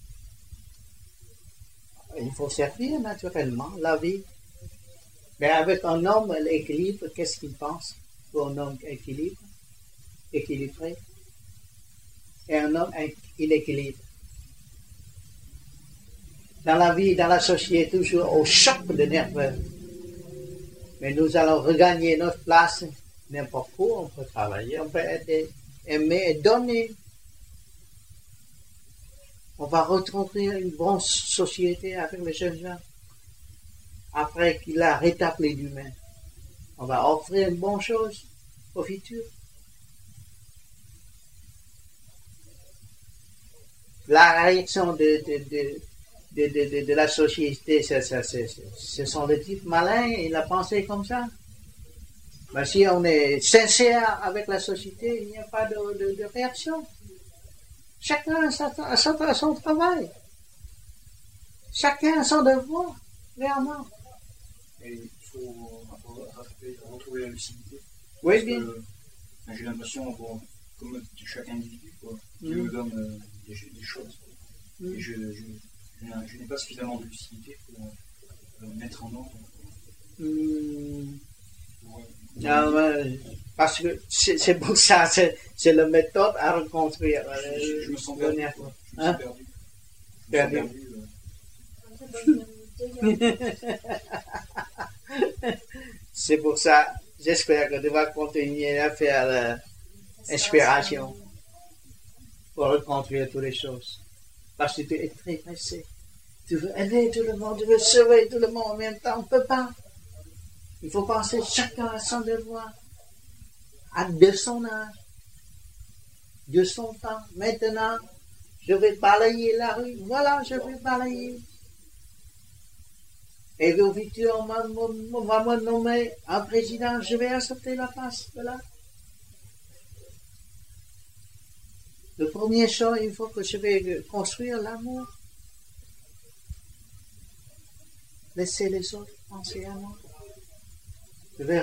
Il faut servir naturellement la vie. Mais avec un homme, l'équilibre, qu'est-ce qu'il pense pour un homme équilibré? Et un homme inéquilibré. Dans la vie, dans la société, toujours au choc de nerveux. Mais nous allons regagner notre place n'importe où. On peut travailler, on peut aimer et donner. On va retrouver une bonne société avec les jeunes gens. Après qu'il a rétabli l'humain, on va offrir une bonne chose au futur. La réaction de la société, ce sont des types malins, ils l'ont pensé comme ça. Mais si on est sincère avec la société, il n'y a pas de réaction. Chacun a son travail. Chacun a son devoir, vraiment. Et il faut retrouver la lucidité. Oui, bien. J'ai l'impression, comme chaque individu, Dieu me donne des choses. Et je n'ai pas suffisamment de lucidité pour mettre en ordre. Parce que c'est pour ça, c'est la méthode à reconstruire. Je me sens perdu. Perdu. C'est pour ça, j'espère que tu vas continuer à faire l'inspiration pour reconstruire toutes les choses. Parce que tu es très pressé. Tu veux aider tout le monde, tu veux sauver tout le monde en même temps, on ne peut pas. Il faut penser chacun à son devoir, de son âge, de son temps. Maintenant, je vais balayer la rue. Voilà, je vais balayer. Et au futur, on va me nommer un président. Je vais accepter la place. Voilà. Le premier chose, il faut que je vais construire l'amour. Laisser les autres penser à moi. Je vais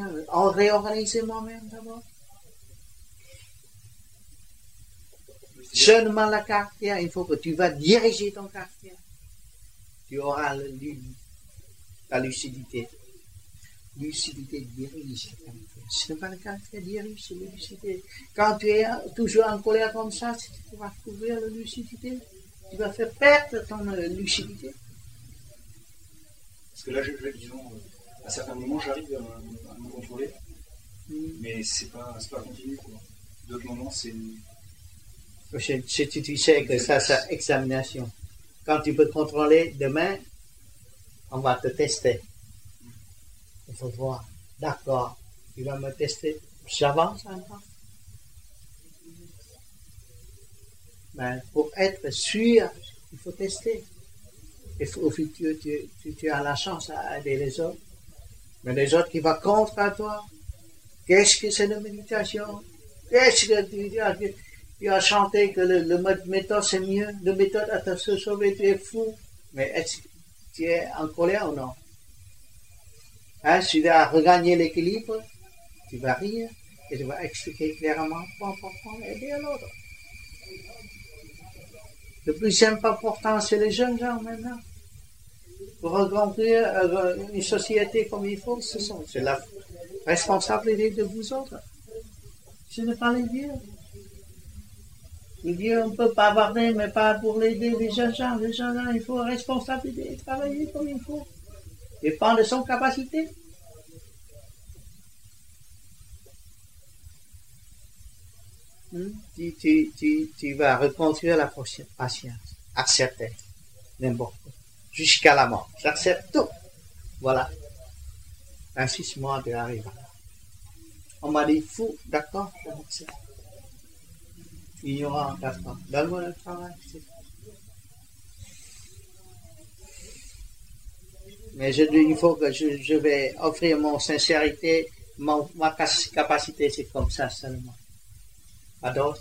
réorganiser moi-même d'abord. Seulement la caractère, il faut que tu vas diriger ton caractère. Tu auras la lucidité. Lucidité dirige le caractère. Ce n'est pas le caractère dirige, c'est la lucidité. Quand tu es toujours en colère comme ça, tu vas couvrir la lucidité. Tu vas faire perdre ton lucidité. Parce que là, disons, à certains moments, j'arrive à me contrôler, mais c'est pas continu, quoi. D'autres moments, c'est... Tu sais que ça, c'est examination. Quand tu peux contrôler, demain, on va te tester. Il faut voir. D'accord, tu vas me tester. J'avance un peu. Mais pour être sûr, il faut tester. Et au futur, tu as la chance à aider les autres. Mais les autres qui vont contre à toi, qu'est-ce que c'est la méditation? Qu'est-ce que tu as chanté que le méthode c'est mieux? Le méthode à te sauver, tu es fou. Mais est-ce que tu es en colère ou non? Hein, tu vas regagner l'équilibre, tu vas rire et tu vas expliquer clairement pour aider l'autre. Le plus important, c'est les jeunes gens maintenant. Pour reconstruire une société comme il faut, c'est la responsabilité de vous autres. Ce n'est pas les vieux. Les vieux, on peut pas bavarder, mais pas pour l'aider les jeunes gens. Les jeunes gens, il faut responsabilité, travailler comme il faut. Dépend de son capacité. Tu vas reconstruire la patience. Accepter. N'importe quoi. Jusqu'à la mort. J'accepte tout. Voilà. 26 mois de arriver. On m'a dit fou, d'accord, j'accepte. Ignorant, d'accord. Donne-moi le travail. Mais il faut que je vais offrir mon sincérité, ma capacité, c'est comme ça seulement. Pas d'autre.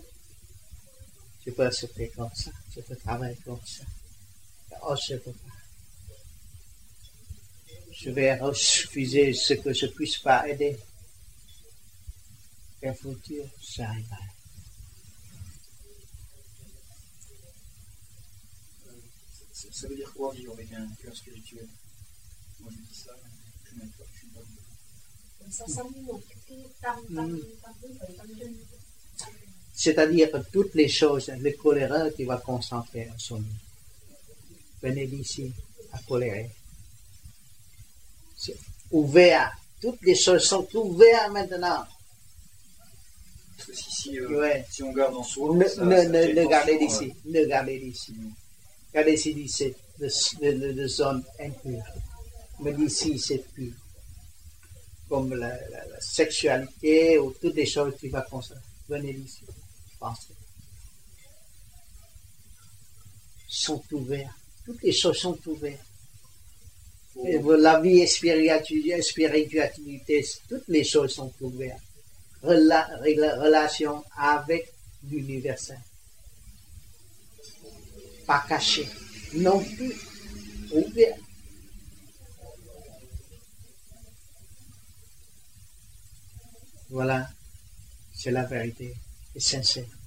Je peux accepter comme ça, je peux travailler comme ça. Oh, je ne peux pas. Je vais refuser ce que je ne puisse pas aider. Et futur, ça arrivera. Ça veut dire quoi vivre avec un cœur spirituel? Moi je dis ça, je n'aime pas, je suis pas. C'est-à-dire que toutes les choses, le coléreux qui va concentrer en son lit. Venez d'ici à colérer. C'est ouvert. Toutes les choses sont ouvertes maintenant. Parce que si on garde en soi, ne gardez d'ici. Ne gardez d'ici. Regardez ici, c'est de zone impure. Mais d'ici, c'est pur. Comme la sexualité ou toutes les choses qui vont concentrer. Venez d'ici. Pensez. Sont ouverts. Toutes les choses sont ouvertes. Et la vie et spiritualité, toutes les choses sont ouvertes. Relation avec l'universel. Pas caché. Non plus. Ouvert. Voilà. C'est la vérité. Et sincère.